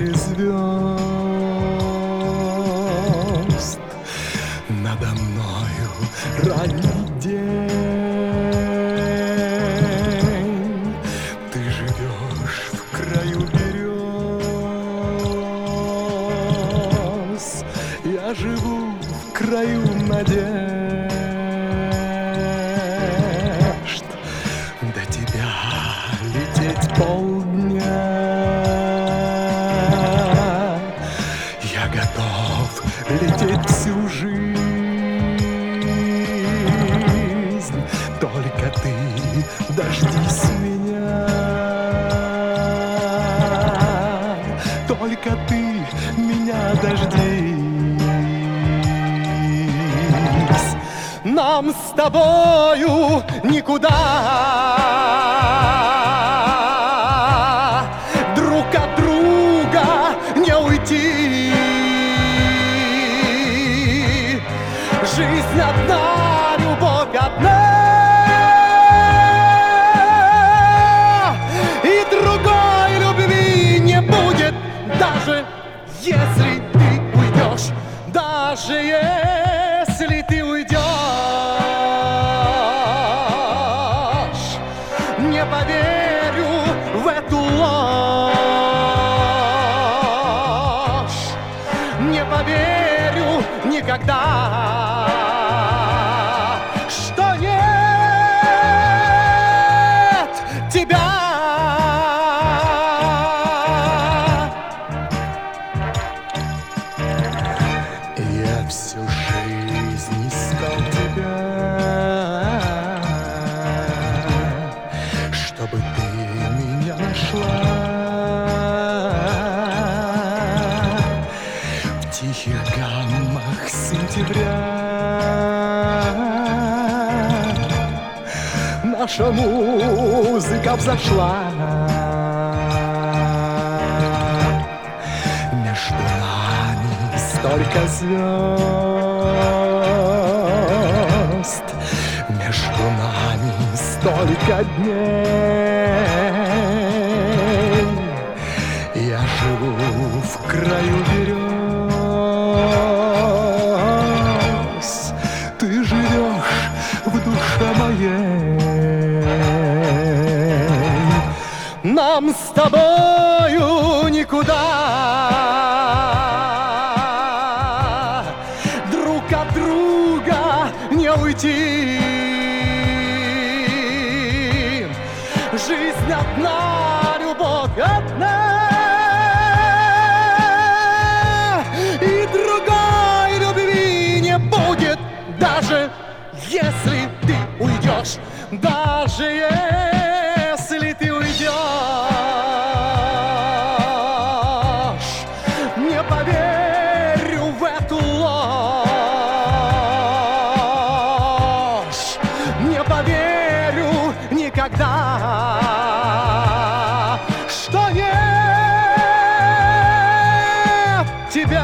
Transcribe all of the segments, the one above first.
море звезд. Надо мною ранний день. Ты живешь в краю берез, я живу в краю надежд. До тебя лететь полдня, я готов лететь всю жизнь. Только ты дождись меня, только ты меня дождись. Нам с тобою никуда друг от друга не уйти. Жизнь одна, любовь одна, и другой любви не будет, даже если ты уйдешь, даже если ты уйдешь. Не поверю в эту ложь, не поверю никогда, что нет тебя. Я всю жизнь искал тебя, чтобы ты меня нашла. В тихих гаммах сентября наша музыка взошла. Между нами столько звезд, между нами столько дней. Я живу в краю берез, ты живешь в душе моей. Нам с тобою никуда друг от друга не уйти. Жизнь одна, любовь одна, и другой любви не будет, даже если ты уйдешь, даже если ты уйдешь. Не поверю в эту ложь, не поверю никогда, что нет тебя.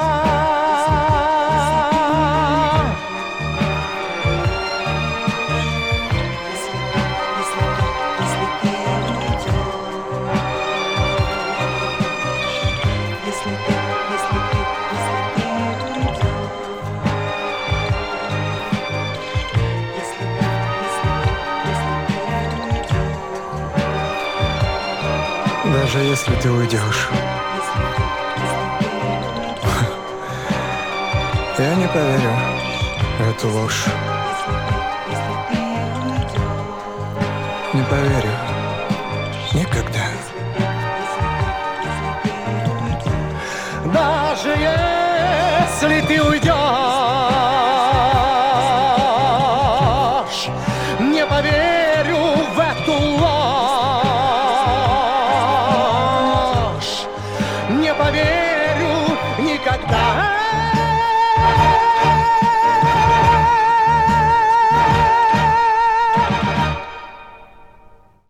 Даже если ты уйдешь, я не поверю в эту ложь. Не поверю никогда. Даже если ты уйдешь.